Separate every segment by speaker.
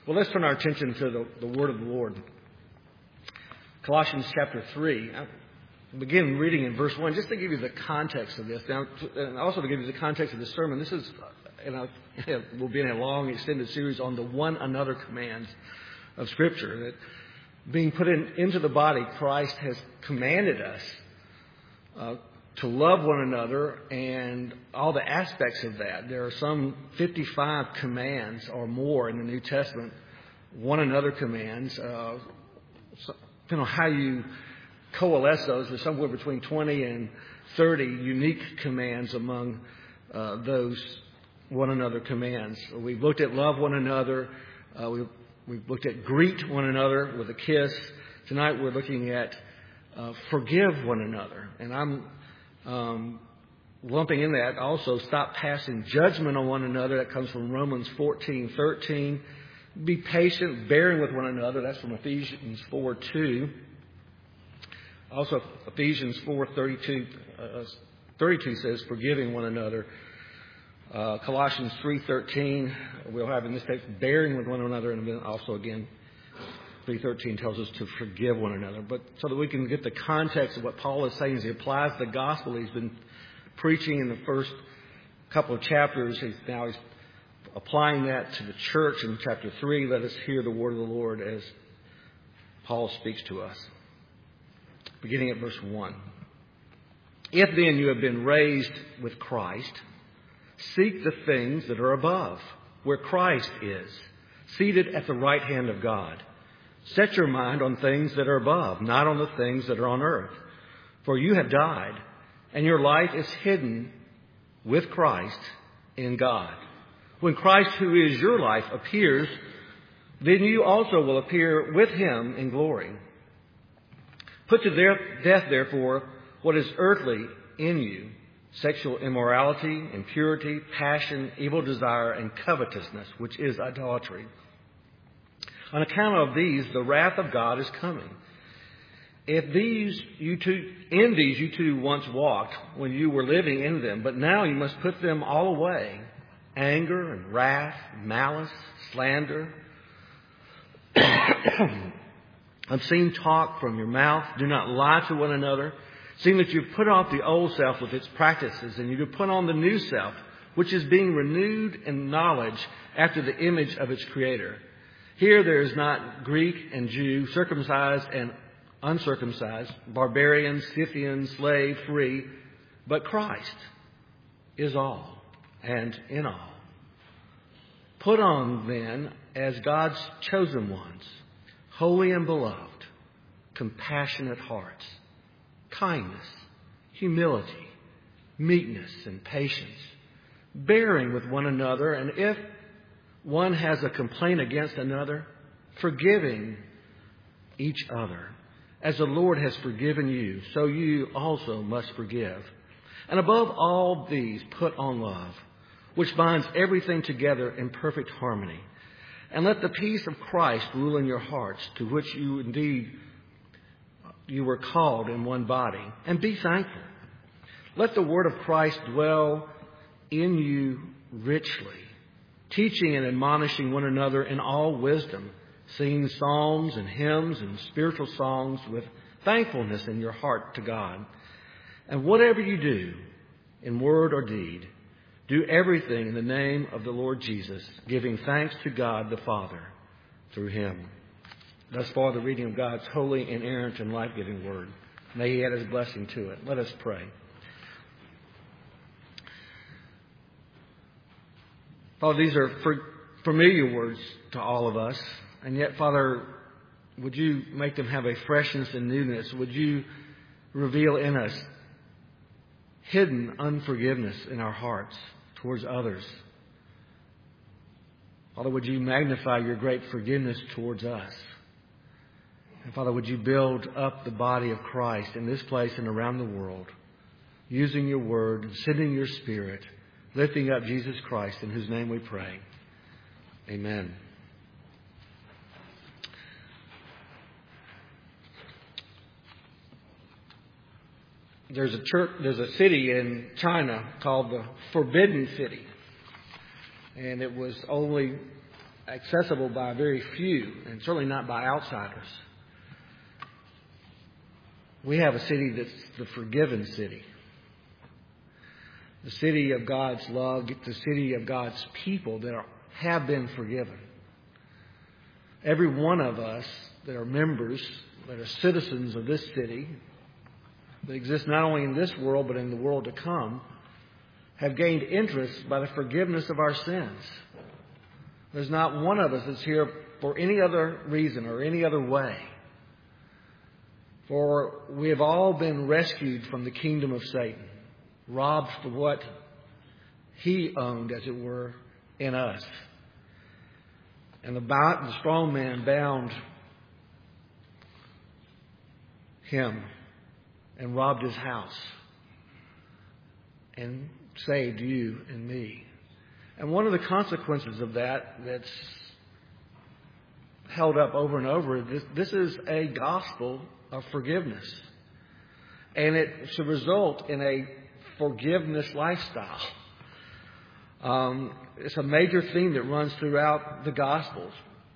Speaker 1: Well, let's turn our attention to the word of the Lord. Colossians chapter 3. I'll begin reading in verse 1 just to give you the context of this. Now, and also to give you the context of the sermon. This is, we'll be in a long, extended series on the one another commands of Scripture. That being put into the body, Christ has commanded us to love one another and all the aspects of that. There are some 55 commands or more in the New Testament, one another commands. Depending on how you coalesce those, there's somewhere between 20 and 30 unique commands among those one another commands. We've looked at love one another. We've looked at greet one another with a kiss. Tonight we're looking at forgive one another. And I'm lumping in that also stop passing judgment on one another. That comes from Romans 14:13. Be patient, bearing with one another. That's from Ephesians 4:2. Also, Ephesians 4:32 says forgiving one another. Colossians 3:13, we'll have in this text bearing with one another, and then also again 3:13 tells us to forgive one another. But so that we can get the context of what Paul is saying as he applies the gospel he's been preaching in the first couple of chapters, he's applying that to the church in chapter 3. Let us hear the word of the Lord as Paul speaks to us. Beginning at verse 1. If then you have been raised with Christ, seek the things that are above, where Christ is, seated at the right hand of God. Set your mind on things that are above, not on the things that are on earth. For you have died, and your life is hidden with Christ in God. When Christ, who is your life, appears, then you also will appear with him in glory. Put to death, therefore, what is earthly in you: sexual immorality, impurity, passion, evil desire, and covetousness, which is idolatry. On account of these, the wrath of God is coming. In these you too once walked when you were living in them, but now you must put them all away: anger and wrath, malice, slander, obscene talk from your mouth. Do not lie to one another, seeing that you've put off the old self with its practices, and you do put on the new self, which is being renewed in knowledge after the image of its Creator. Here there is not Greek and Jew, circumcised and uncircumcised, barbarian, Scythian, slave, free, but Christ is all and in all. Put on then as God's chosen ones, holy and beloved, compassionate hearts, kindness, humility, meekness, and patience, bearing with one another, and if one has a complaint against another, forgiving each other. As the Lord has forgiven you, so you also must forgive. And above all these, put on love, which binds everything together in perfect harmony. And let the peace of Christ rule in your hearts, to which you were called in one body. And be thankful. Let the word of Christ dwell in you richly, teaching and admonishing one another in all wisdom, singing psalms and hymns and spiritual songs with thankfulness in your heart to God. And whatever you do, in word or deed, do everything in the name of the Lord Jesus, giving thanks to God the Father through him. Thus far the reading of God's holy, inerrant, and life-giving word. May he add his blessing to it. Let us pray. Father, these are familiar words to all of us. And yet, Father, would you make them have a freshness and newness? Would you reveal in us hidden unforgiveness in our hearts towards others? Father, would you magnify your great forgiveness towards us? And Father, would you build up the body of Christ in this place and around the world, using your word, sending your Spirit, lifting up Jesus Christ, in whose name we pray. Amen. There's a city in China called the Forbidden City. And it was only accessible by very few, and certainly not by outsiders. We have a city that's the forgiven city. The city of God's love, the city of God's people that have been forgiven. Every one of us that are members, that are citizens of this city, that exist not only in this world but in the world to come, have gained interest by the forgiveness of our sins. There's not one of us that's here for any other reason or any other way. For we have all been rescued from the kingdom of Satan, robbed for what he owned, as it were, in us. And the strong man bound him and robbed his house and saved you and me. And one of the consequences of that's held up over and over, this is a gospel of forgiveness. And it should result in a forgiveness lifestyle. It's a major theme that runs throughout the Gospels.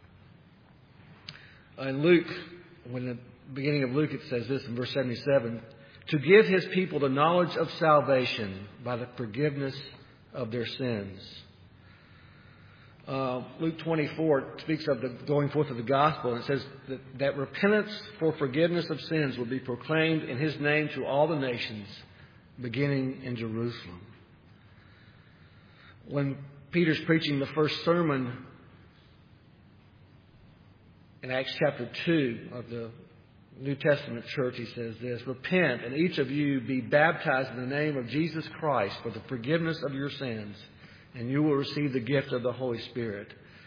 Speaker 1: In Luke, when the beginning of Luke, it says this in verse 77, to give his people the knowledge of salvation by the forgiveness of their sins. Luke 24 speaks of the going forth of the gospel, and it says that repentance for forgiveness of sins will be proclaimed in his name to all the nations, beginning in Jerusalem. When Peter's preaching the first sermon in Acts chapter 2 of the New Testament church, he says this, repent and each of you be baptized in the name of Jesus Christ for the forgiveness of your sins, and you will receive the gift of the Holy Spirit.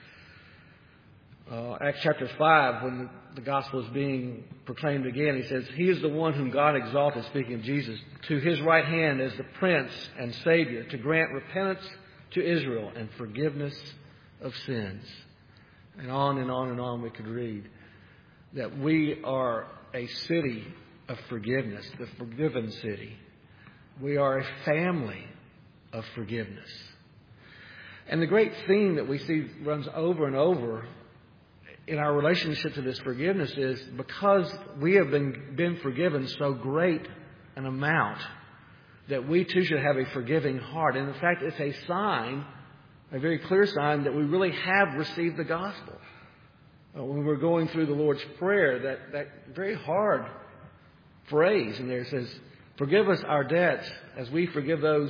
Speaker 1: Acts chapter 5, when the gospel is being proclaimed again, he says, he is the one whom God exalted, speaking of Jesus, to his right hand as the Prince and Savior, to grant repentance to Israel and forgiveness of sins. And on and on and on we could read that we are a city of forgiveness, the forgiven city. We are a family of forgiveness. And the great theme that we see runs over and over in our relationship to this forgiveness is because we have been forgiven so great an amount that we too should have a forgiving heart. And in fact, it's a sign, a very clear sign, that we really have received the gospel. When we're going through the Lord's Prayer, that very hard phrase in there says, forgive us our debts as we forgive those.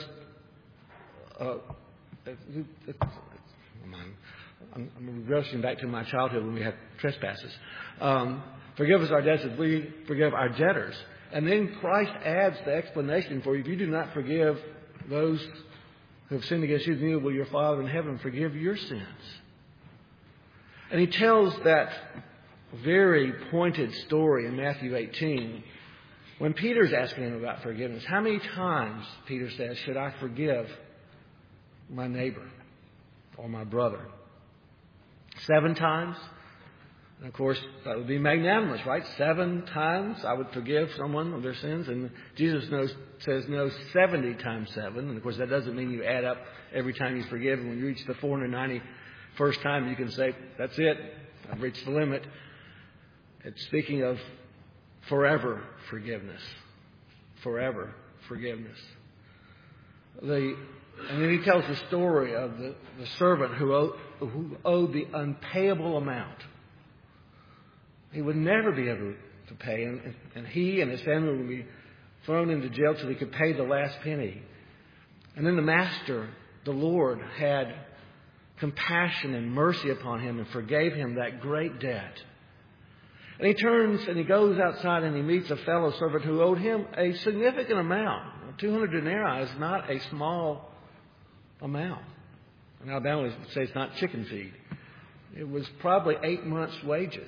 Speaker 1: I'm rushing back to my childhood when we had trespasses. Forgive us our debts as we forgive our debtors. And then Christ adds the explanation for you. If you do not forgive those who have sinned against you, neither will your Father in heaven forgive your sins. And he tells that very pointed story in Matthew 18 when Peter's asking him about forgiveness. How many times, Peter says, should I forgive my neighbor or my brother? 7 times? And of course, that would be magnanimous, right? 7 times I would forgive someone of their sins. And Jesus says no, 70 times 7. And of course, that doesn't mean you add up every time you forgive. And when you reach the 491st time, you can say, that's it. I've reached the limit. It's speaking of forever forgiveness. Forever forgiveness. And then he tells the story of the servant who owed the unpayable amount. He would never be able to pay, and he and his family would be thrown into jail till he could pay the last penny. And then the master, the Lord, had compassion and mercy upon him and forgave him that great debt. And he turns and he goes outside and he meets a fellow servant who owed him a significant amount. 200 denarii is not a small amount. In Alabama, we say it's not chicken feed. It was probably 8 months' wages.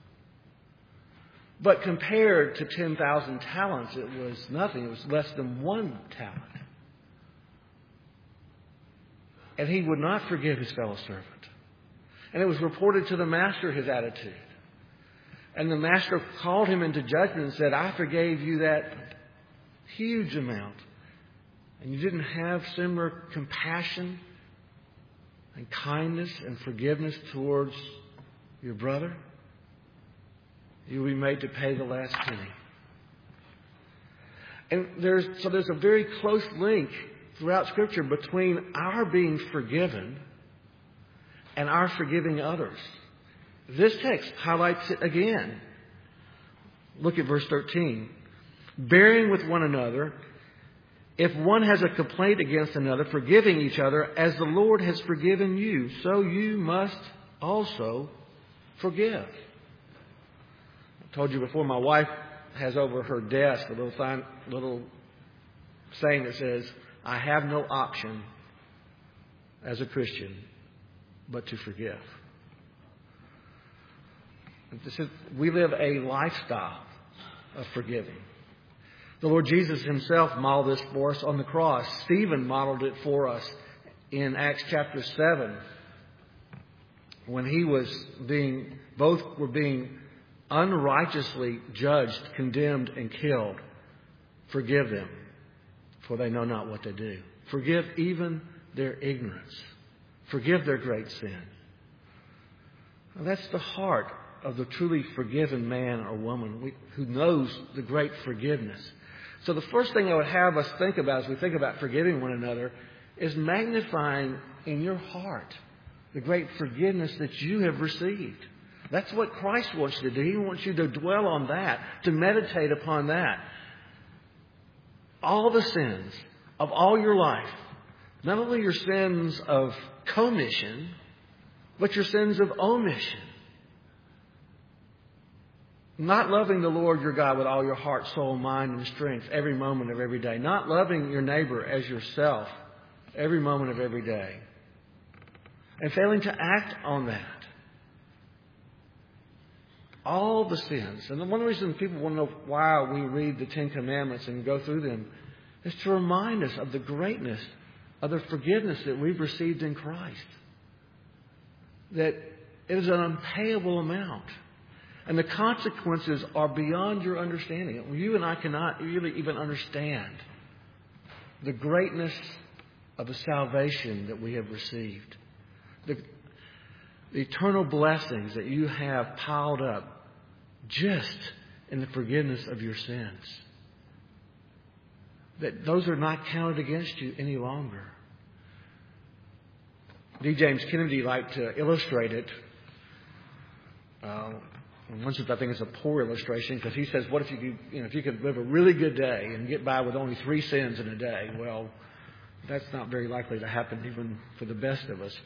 Speaker 1: But compared to 10,000 talents, it was nothing. It was less than 1 talent. And he would not forgive his fellow servant. And it was reported to the master his attitude. And the master called him into judgment and said, I forgave you that huge amount. And you didn't have similar compassion and kindness and forgiveness towards your brother, you will be made to pay the last penny. And there's a very close link throughout Scripture between our being forgiven and our forgiving others. This text highlights it again. Look at verse 13. Bearing with one another, if one has a complaint against another, forgiving each other, as the Lord has forgiven you, so you must also forgive. I told you before, my wife has over her desk a little saying that says, I have no option as a Christian but to forgive. We live a lifestyle of forgiving. The Lord Jesus himself modeled this for us on the cross. Stephen modeled it for us in Acts chapter 7 when both were being unrighteously judged, condemned, and killed. Forgive them, for they know not what they do. Forgive even their ignorance. Forgive their great sin. Now, that's the heart of the truly forgiven man or woman who knows the great forgiveness. So the first thing I would have us think about as we think about forgiving one another is magnifying in your heart the great forgiveness that you have received. That's what Christ wants you to do. He wants you to dwell on that, to meditate upon that. All the sins of all your life, not only your sins of commission, but your sins of omission. Not loving the Lord your God with all your heart, soul, mind, and strength every moment of every day. Not loving your neighbor as yourself every moment of every day. And failing to act on that. All the sins. And one reason people want to know why we read the Ten Commandments and go through them is to remind us of the greatness of the forgiveness that we've received in Christ. That it is an unpayable amount. And the consequences are beyond your understanding. You and I cannot really even understand the greatness of the salvation that we have received. The eternal blessings that you have piled up just in the forgiveness of your sins. That those are not counted against you any longer. D. James Kennedy liked to illustrate it. In one sense, I think it's a poor illustration because he says, what if you could live a really good day and get by with only 3 sins in a day? Well, that's not very likely to happen even for the best of us.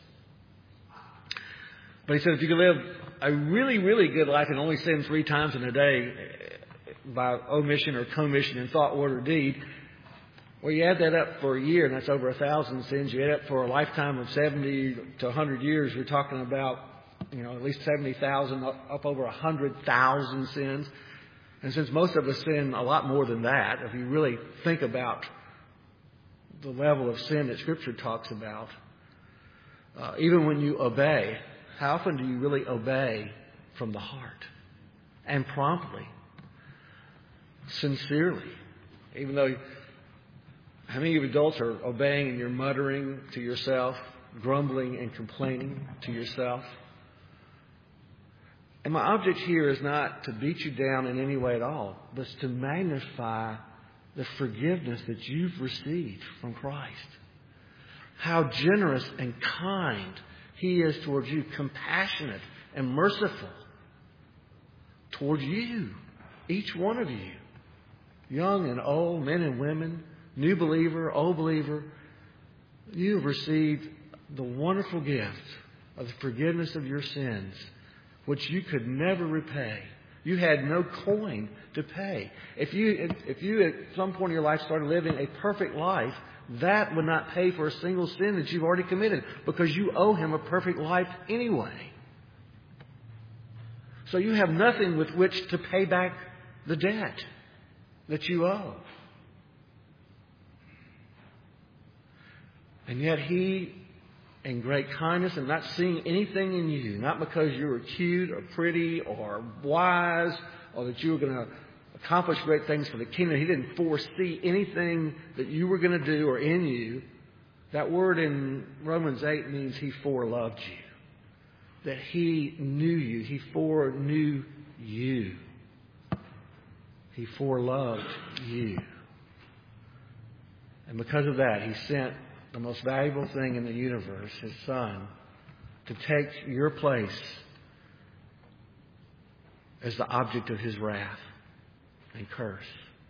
Speaker 1: But he said if you could live a really, really good life and only sin 3 times in a day by omission or commission in thought, word, or deed, well, you add that up for a year, and that's over 1,000 sins. You add up for a lifetime of 70 to 100 years, you're talking about at least 70,000, up over 100,000 sins. And since most of us sin a lot more than that, if you really think about the level of sin that Scripture talks about, even when you obey, how often do you really obey from the heart? And promptly. Sincerely. Even though, how many of you adults are obeying and you're muttering to yourself, grumbling and complaining to yourself? And my object here is not to beat you down in any way at all, but to magnify the forgiveness that you've received from Christ. How generous and kind He is towards you, compassionate and merciful towards you, each one of you, young and old, men and women, new believer, old believer. You have received the wonderful gift of the forgiveness of your sins, which you could never repay. You had no coin to pay. If you at some point in your life started living a perfect life, that would not pay for a single sin that you've already committed because you owe Him a perfect life anyway. So you have nothing with which to pay back the debt that you owe. And yet He, in great kindness and not seeing anything in you, not because you were cute or pretty or wise or that you were going to accomplish great things for the kingdom. He didn't foresee anything that you were going to do or in you That word in Romans 8 means He foreloved you. That He knew you. He foreknew you. He foreloved you. And because of that, He sent the most valuable thing in the universe, His Son, to take your place as the object of His wrath and curse.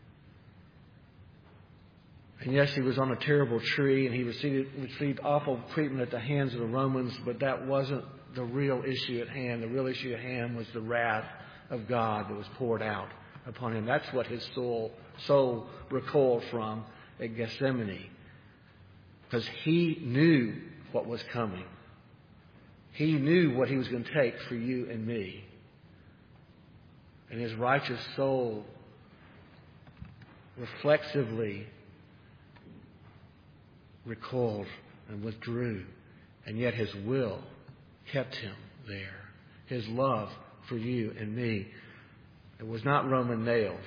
Speaker 1: And yes, He was on a terrible tree and He received awful treatment at the hands of the Romans, but that wasn't the real issue at hand. The real issue at hand was the wrath of God that was poured out upon Him. That's what His soul recoiled from at Gethsemane. Because He knew what was coming. He knew what He was going to take for you and me. And His righteous soul reflexively recoiled and withdrew. And yet His will kept Him there. His love for you and me. It was not Roman nails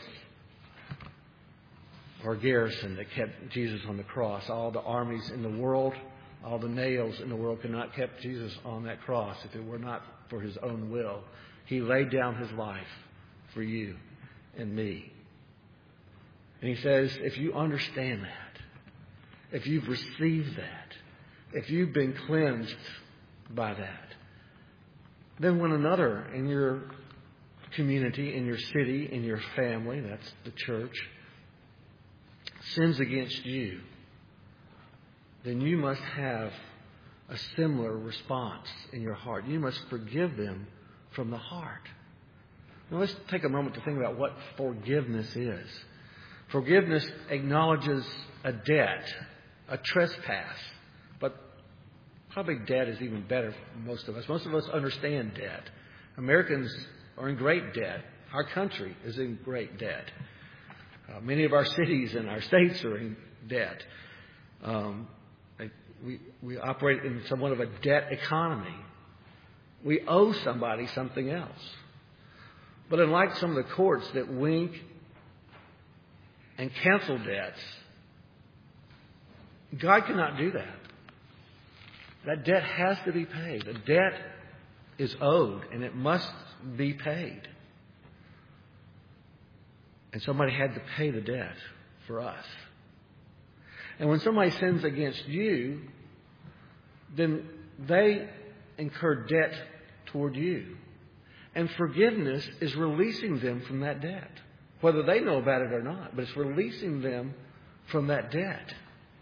Speaker 1: or garrison that kept Jesus on the cross. All the armies in the world, all the nails in the world could not keep Jesus on that cross if it were not for His own will. He laid down His life for you and me. And He says, if you understand that, if you've received that, if you've been cleansed by that, then when another in your community, in your city, in your family, that's the church, sins against you, then you must have a similar response in your heart. You must forgive them from the heart. Now let's take a moment to think about what forgiveness is. Forgiveness acknowledges a debt, a trespass. But probably debt is even better for most of us. Most of us understand debt. Americans are in great debt. Our country is in great debt. Many of our cities and our states are in debt. We operate in somewhat of a debt economy. We owe somebody something else. But unlike some of the courts that wink and cancel debts, God cannot do that. That debt has to be paid. A debt is owed and it must be paid. And somebody had to pay the debt for us. And when somebody sins against you, then they incur debt toward you. And forgiveness is releasing them from that debt, whether they know about it or not. But it's releasing them from that debt.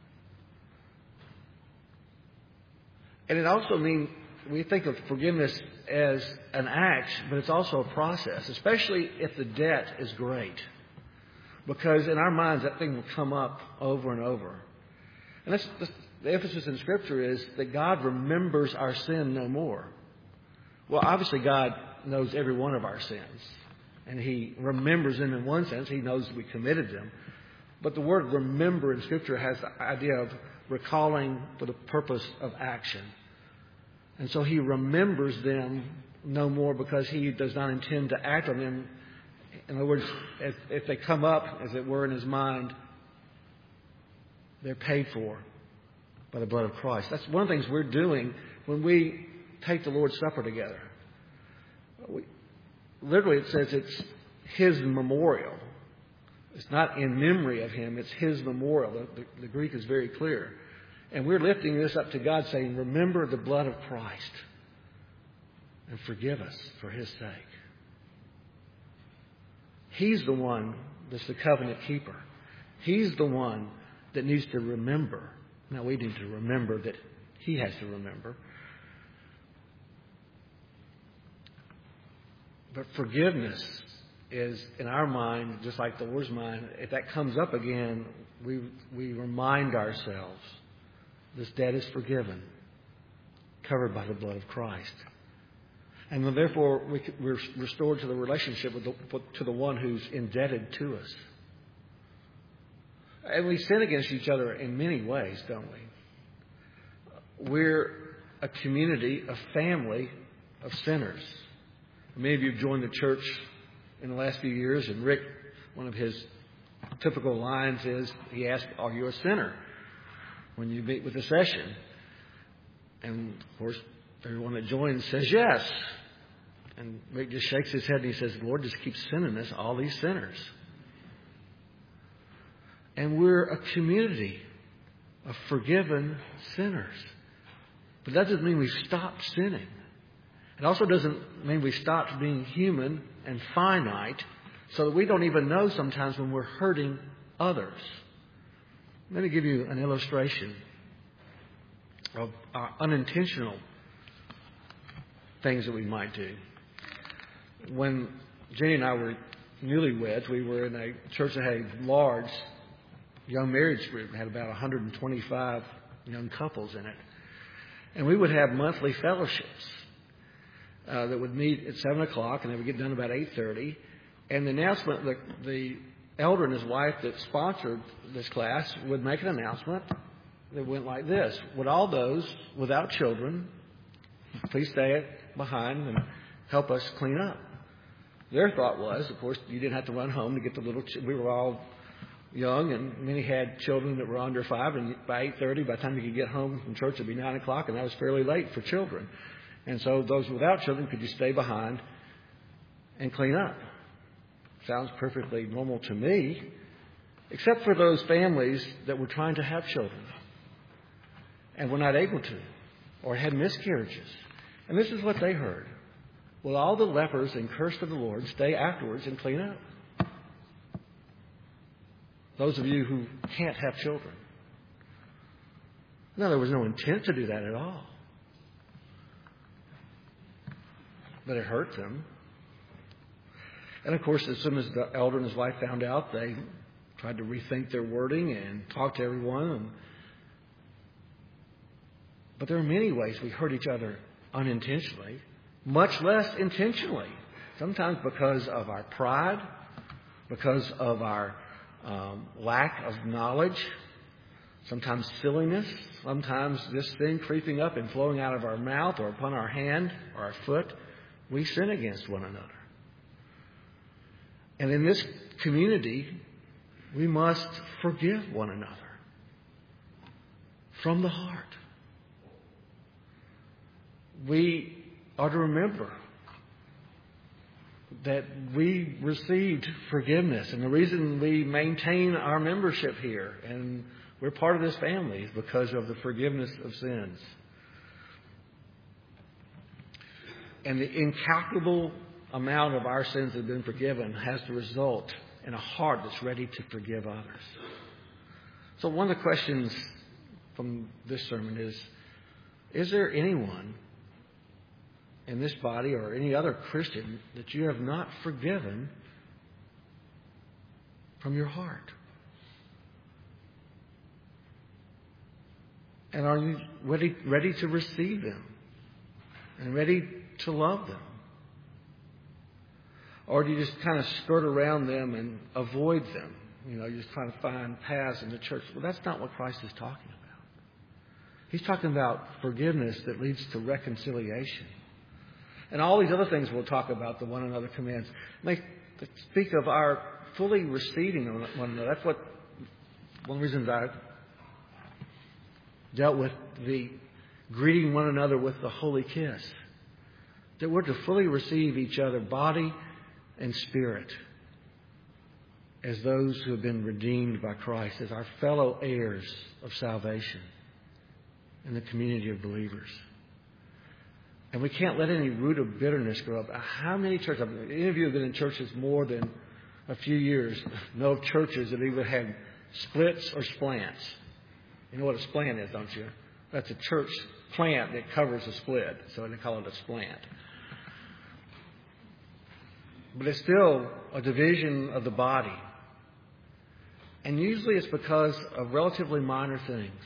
Speaker 1: And it also means, we think of forgiveness as an act, but it's also a process, especially if the debt is great. Because in our minds, that thing will come up over and over. And that's the emphasis in Scripture is that God remembers our sin no more. Well, obviously God knows every one of our sins. And He remembers them in one sense. He knows we committed them. But the word remember in Scripture has the idea of recalling for the purpose of action. And so He remembers them no more because He does not intend to act on them. In other words, if they come up, as it were, in His mind, they're paid for by the blood of Christ. That's one of the things we're doing when we take the Lord's Supper together. Literally, it says it's His memorial. It's not in memory of Him. It's His memorial. The Greek is very clear. And we're lifting this up to God saying, remember the blood of Christ and forgive us for His sake. He's the one that's the covenant keeper. He's the one that needs to remember. Now we need to remember that He has to remember. But forgiveness is, in our mind, just like the Lord's mind, if that comes up again, we remind ourselves this debt is forgiven, covered by the blood of Christ. And then therefore we're restored to the relationship to the one who's indebted to us. And we sin against each other in many ways, don't we? We're a community, a family of sinners. Many of you have joined the church in the last few years, and Rick, one of his typical lines is, he asked, are you a sinner? when you meet with the session. And, of course, everyone that joins says yes. And Rick just shakes his head and he says, the Lord just keeps sending us all these sinners. And we're a community of forgiven sinners. But that doesn't mean we've stopped sinning. It also doesn't mean we stopped being human and finite so that we don't even know sometimes when we're hurting others. Let me give you an illustration of unintentional things that we might do. When Jenny and I were newlyweds, we were in a church that had a large young marriage group. It had about 125 young couples in it. And we would have monthly fellowships that would meet at 7 o'clock, and they would get done about 8:30. And the announcement, the elder and his wife that sponsored this class would make an announcement that went like this: would all those without children please stay behind and help us clean up? Their thought was, of course, you didn't have to run home to get the little. We were all young, and many had children that were under 5. And by 8:30, by the time you could get home from church, it'd be 9 o'clock, and that was fairly late for children. And so those without children could just stay behind and clean up. Sounds perfectly normal to me, except for those families that were trying to have children and were not able to, or had miscarriages. And this is what they heard: will all the lepers and cursed of the Lord stay afterwards and clean up? Those of you who can't have children. No, there was no intent to do that at all. But it hurt them. And of course, as soon as the elder and his wife found out, they tried to rethink their wording and talk to everyone. But there are many ways we hurt each other unintentionally, much less intentionally. Sometimes because of our pride, because of our lack of knowledge, sometimes silliness, sometimes this thing creeping up and flowing out of our mouth or upon our hand or our foot. We sin against one another. And in this community, we must forgive one another from the heart. We are to remember that we received forgiveness. And the reason we maintain our membership here and we're part of this family is because of the forgiveness of sins. And the incalculable amount of our sins that have been forgiven has to result in a heart that's ready to forgive others. So one of the questions from this sermon is there anyone in this body or any other Christian that you have not forgiven from your heart? And are you ready to receive them and ready to love them? Or do you just kind of skirt around them and avoid them? You know, you're just trying to find paths in the church. Well, that's not what Christ is talking about. He's talking about forgiveness that leads to reconciliation. And all these other things we'll talk about, the one another commands, they speak of our fully receiving one another. That's one of the reasons I dealt with the greeting one another with the holy kiss. That we're to fully receive each other, body and spirit, as those who have been redeemed by Christ, as our fellow heirs of salvation in the community of believers. And we can't let any root of bitterness grow up. How many churches, any of you have been in churches more than a few years, know of churches that either had splits or splants. You know what a splant is, don't you? That's a church plant that covers a split, so they call it a splant. But it's still a division of the body. And usually it's because of relatively minor things.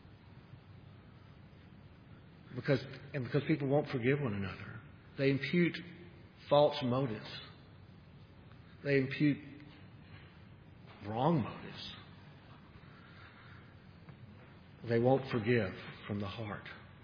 Speaker 1: Because people won't forgive one another. They impute false motives. They impute wrong motives. They won't forgive from the heart.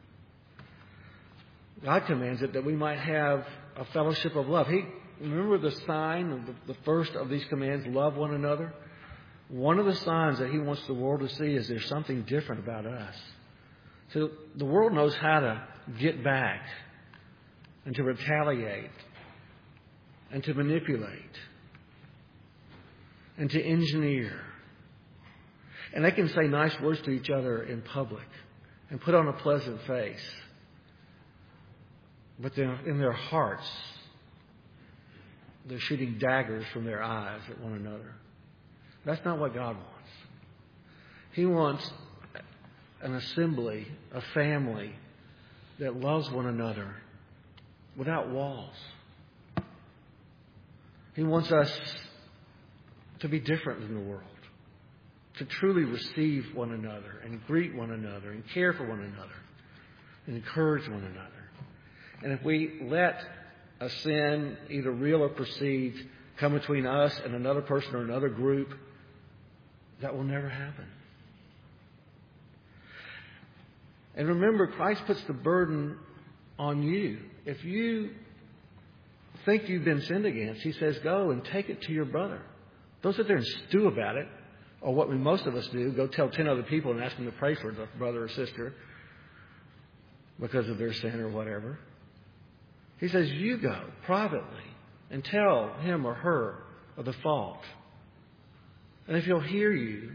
Speaker 1: God commands it that we might have a fellowship of love. Remember the sign of the first of these commands, love one another? One of the signs that He wants the world to see is there's something different about us. So the world knows how to get back and to retaliate and to manipulate and to engineer. And they can say nice words to each other in public and put on a pleasant face. But in their hearts, they're shooting daggers from their eyes at one another. That's not what God wants. He wants an assembly, a family that loves one another without walls. He wants us to be different than the world, to truly receive one another and greet one another and care for one another and encourage one another. And if we let a sin, either real or perceived, come between us and another person or another group, that will never happen. And remember, Christ puts the burden on you. If you think you've been sinned against, He says, go and take it to your brother. Don't sit there and stew about it, or what most of us do, go tell 10 other people and ask them to pray for the brother or sister because of their sin or whatever. He says, you go privately and tell him or her of the fault. And if he'll hear you,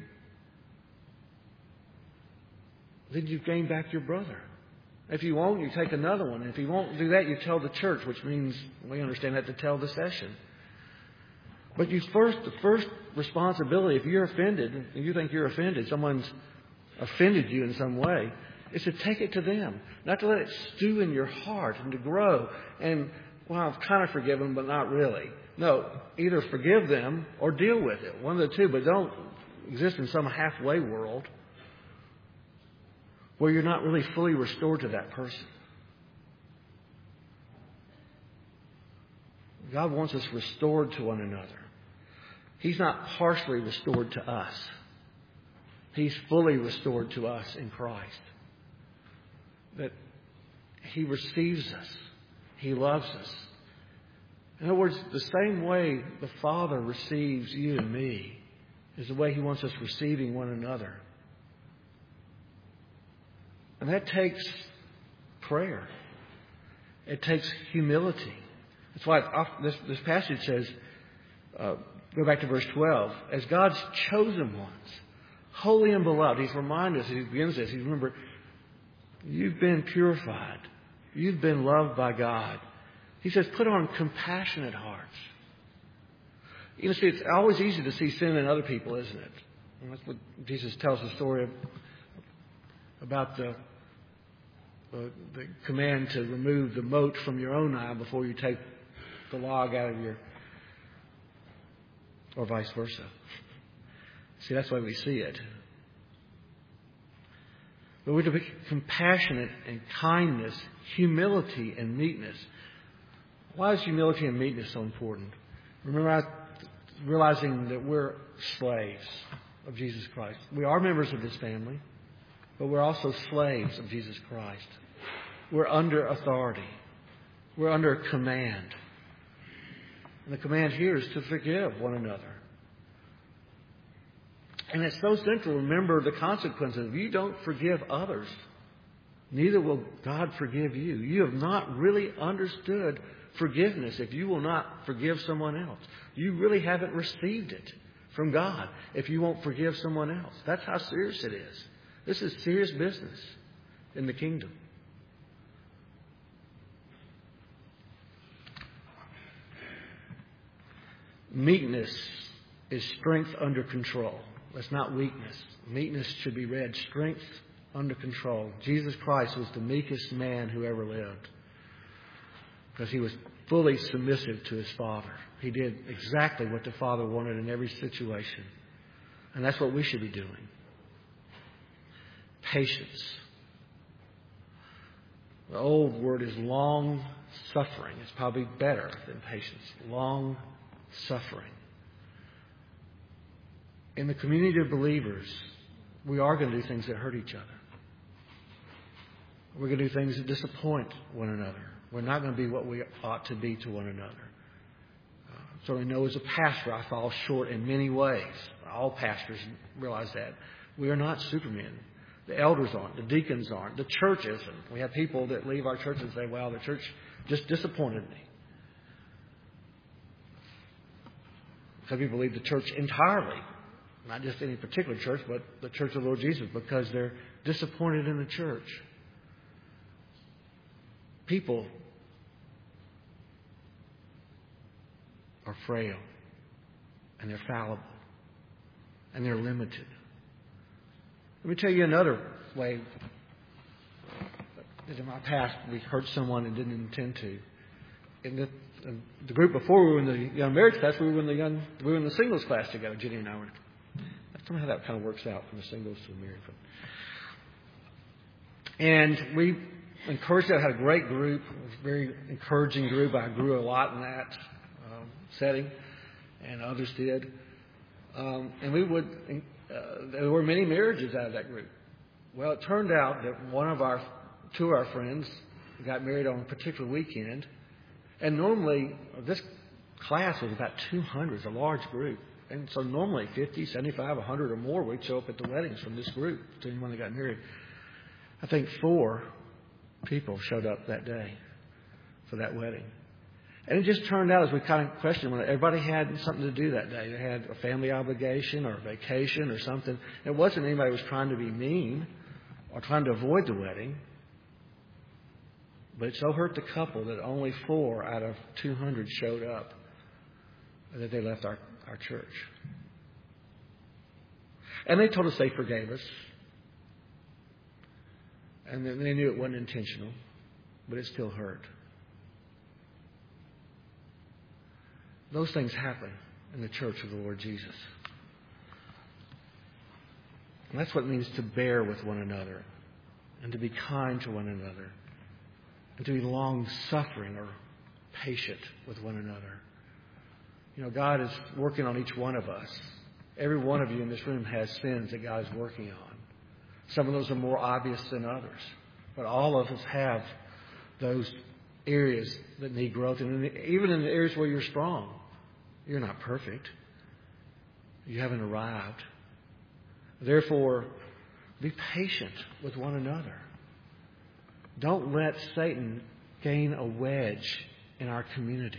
Speaker 1: then you gain back your brother. If you won't, you take another one. If you won't do that, you tell the church, which means we understand that to tell the session. But the first responsibility, if you're offended, and you think you're offended, someone's offended you in some way, is to take it to them. Not to let it stew in your heart and to grow. And, well, I've kind of forgiven, but not really. No, either forgive them or deal with it. One of the two, but don't exist in some halfway world where you're not really fully restored to that person. God wants us restored to one another. He's not partially restored to us. He's fully restored to us in Christ. That He receives us. He loves us. In other words, the same way the Father receives you and me is the way He wants us receiving one another. And that takes prayer. It takes humility. That's why this passage says, go back to verse 12, as God's chosen ones, holy and beloved. He's reminded us as He begins this. He's remember, you've been purified. You've been loved by God. He says, put on compassionate hearts. You know, see, it's always easy to see sin in other people, isn't it? And that's what Jesus tells the story about the command to remove the mote from your own eye before you take the log out of your, or vice versa. See, that's why we see it. But we're to be compassionate and kindness, humility and meekness. Why is humility and meekness so important? Remember, realizing that we're slaves of Jesus Christ. We are members of His family, but we're also slaves of Jesus Christ. We're under authority. We're under command. And the command here is to forgive one another. And it's so central. Remember the consequences. If you don't forgive others, neither will God forgive you. You have not really understood forgiveness if you will not forgive someone else. You really haven't received it from God if you won't forgive someone else. That's how serious it is. This is serious business in the kingdom. Meekness is strength under control. That's not weakness. Meekness should be read strength under control. Jesus Christ was the meekest man who ever lived because He was fully submissive to His Father. He did exactly what the Father wanted in every situation. And that's what we should be doing. Patience. The old word is long suffering. It's probably better than patience. Long suffering. In the community of believers, we are going to do things that hurt each other. We're going to do things that disappoint one another. We're not going to be what we ought to be to one another. So I know as a pastor I fall short in many ways. All pastors realize that. We are not supermen. The elders aren't. The deacons aren't. The church isn't. We have people that leave our church and say, well, the church just disappointed me. Some people leave the church entirely. Not just any particular church, but the Church of the Lord Jesus, because they're disappointed in the church. People are frail, and they're fallible, and they're limited. Let me tell you another way that in my past we hurt someone and didn't intend to. In the group before we were in the young marriage class, we were in the singles class together. Jenny and I were. That's how that kind of works out from the singles to the married. And we encouraged it. I had a great group. It was a very encouraging group. I grew a lot in that setting, and others did. And there were many marriages out of that group. Well, it turned out that two of our friends got married on a particular weekend. And normally, this class was about 200, it's a large group. And so normally 50, 75, 100 or more would show up at the weddings from this group to anyone that got married. I think 4 people showed up that day for that wedding. And it just turned out, as we kind of questioned, everybody had something to do that day. They had a family obligation or a vacation or something. It wasn't anybody was trying to be mean or trying to avoid the wedding. But it so hurt the couple that only 4 out of 200 showed up, that they left our church. And they told us they forgave us. And they knew it wasn't intentional, but it still hurt. Those things happen in the church of the Lord Jesus. And that's what it means to bear with one another and to be kind to one another and to be long-suffering or patient with one another. You know, God is working on each one of us. Every one of you in this room has sins that God is working on. Some of those are more obvious than others. But all of us have those areas that need growth. And even in the areas where you're strong, you're not perfect. You haven't arrived. Therefore, be patient with one another. Don't let Satan gain a wedge in our community.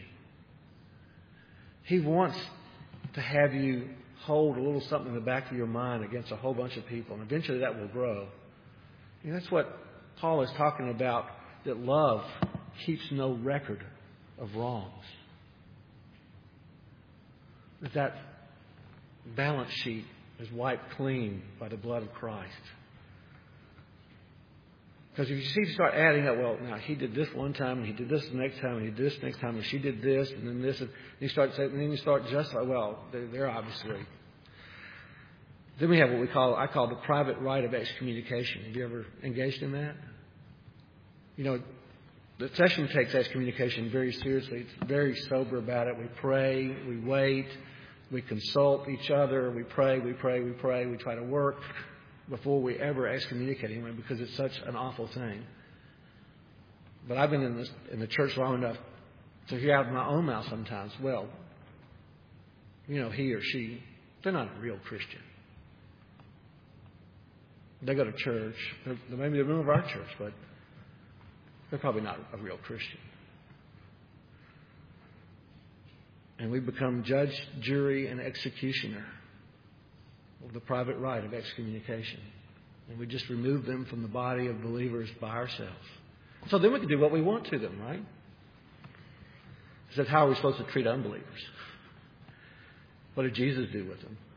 Speaker 1: He wants to have you hold a little something in the back of your mind against a whole bunch of people, and eventually that will grow. And that's what Paul is talking about, that love keeps no record of wrongs. That balance sheet is wiped clean by the blood of Christ. Because if you start adding up, well, now he did this one time, and he did this the next time, and he did this next time, and she did this, and then this, and you start saying, and then you start just like, well, they're obviously. Then we have what I call the private right of excommunication. Have you ever engaged in that? You know, the session takes excommunication very seriously. It's very sober about it. We pray, we wait, we consult each other, we pray, we try to work before we ever excommunicate anyone, because it's such an awful thing. But I've been in the church long enough to hear out of my own mouth sometimes, well, you know, he or she, they're not a real Christian. They go to church. They may be a member of our church, but they're probably not a real Christian. And we become judge, jury, and executioner of the private right of excommunication. And we just remove them from the body of believers by ourselves. So then we can do what we want to them, right? He said, how are we supposed to treat unbelievers? What did Jesus do with them?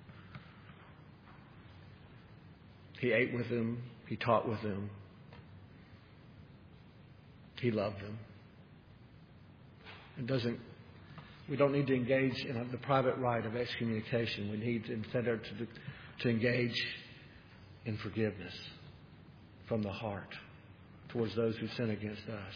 Speaker 1: He ate with them. He taught with them. He loved them. We don't need to engage in the private right of excommunication. We need instead to engage in forgiveness from the heart towards those who sin against us.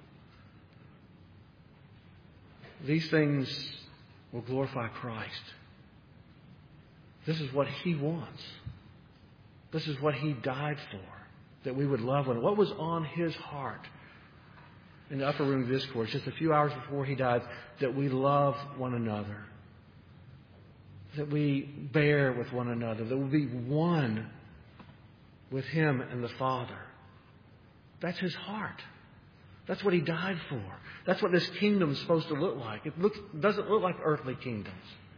Speaker 1: These things will glorify Christ. This is what He wants. This is what He died for, that we would love one. What was on His heart? in the upper room discourse just a few hours before he died, that we love one another, that we bear with one another, that we be one with him and the Father. That's his heart. That's what he died for. That's what this kingdom is supposed to look like. It doesn't look like earthly kingdoms.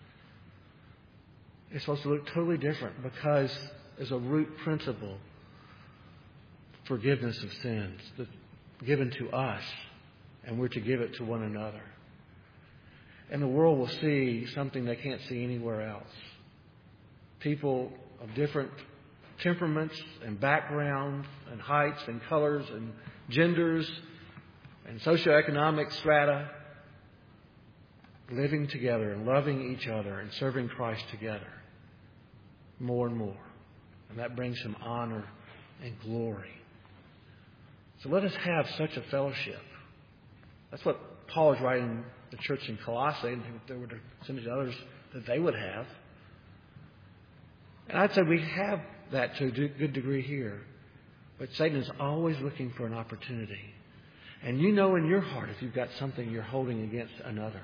Speaker 1: It's supposed to look totally different because as a root principle, forgiveness of sins that's given to us, and we're to give it to one another. And the world will see something they can't see anywhere else. People of different temperaments and backgrounds and heights and colors and genders and socioeconomic strata living together and loving each other and serving Christ together more and more. And that brings him honor and glory. So let us have such a fellowship. That's what Paul is writing the church in Colossae, and if they were to send it to others, that they would have. And I'd say we have that to a good degree here. But Satan is always looking for an opportunity. And you know in your heart if you've got something you're holding against another.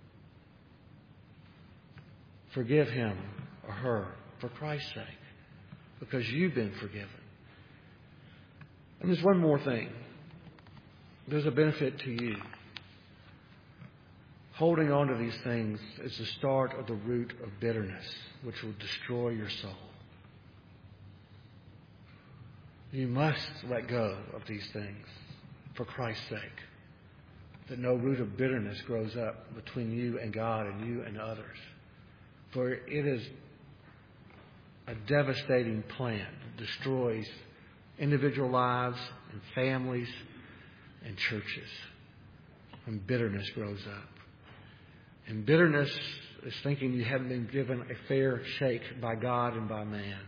Speaker 1: Forgive him or her for Christ's sake, because you've been forgiven. And there's one more thing. There's a benefit to you. Holding on to these things is the start of the root of bitterness, which will destroy your soul. You must let go of these things for Christ's sake, that no root of bitterness grows up between you and God and you and others. For it is a devastating plan that destroys individual lives and families and churches when bitterness grows up. And bitterness is thinking you haven't been given a fair shake by God and by man.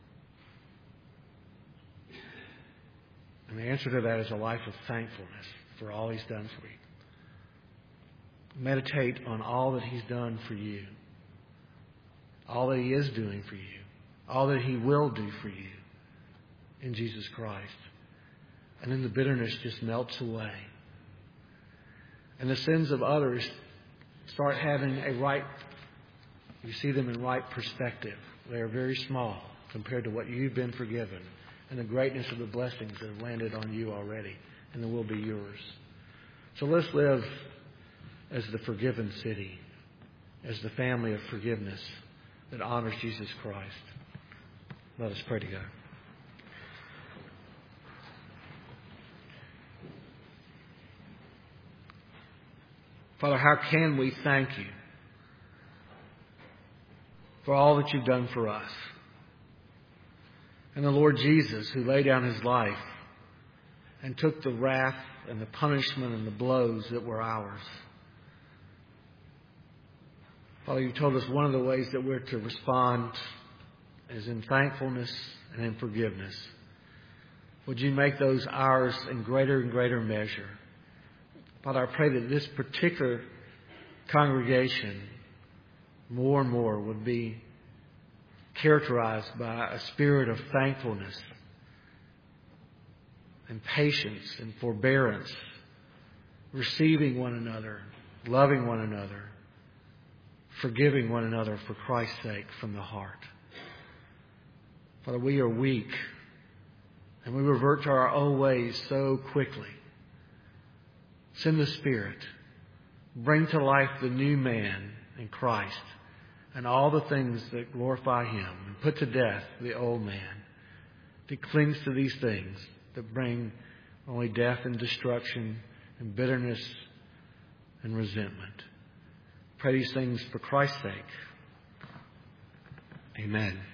Speaker 1: And the answer to that is a life of thankfulness for all he's done for you. Meditate on all that he's done for you, all that he is doing for you, all that he will do for you in Jesus Christ. And then the bitterness just melts away. And the sins of others start having you see them in right perspective. They are very small compared to what you've been forgiven and the greatness of the blessings that have landed on you already and that will be yours. So let's live as the forgiven city, as the family of forgiveness that honors Jesus Christ. Let us pray together. Father, how can we thank you for all that you've done for us? And the Lord Jesus, who laid down his life and took the wrath and the punishment and the blows that were ours. Father, you told us one of the ways that we're to respond is in thankfulness and in forgiveness. Would you make those ours in greater and greater measure? Father, I pray that this particular congregation more and more would be characterized by a spirit of thankfulness and patience and forbearance, receiving one another, loving one another, forgiving one another for Christ's sake from the heart. Father, we are weak and we revert to our old ways so quickly. Send the Spirit. Bring to life the new man in Christ and all the things that glorify him. And put to death the old man that clings to these things that bring only death and destruction and bitterness and resentment. Pray these things for Christ's sake. Amen.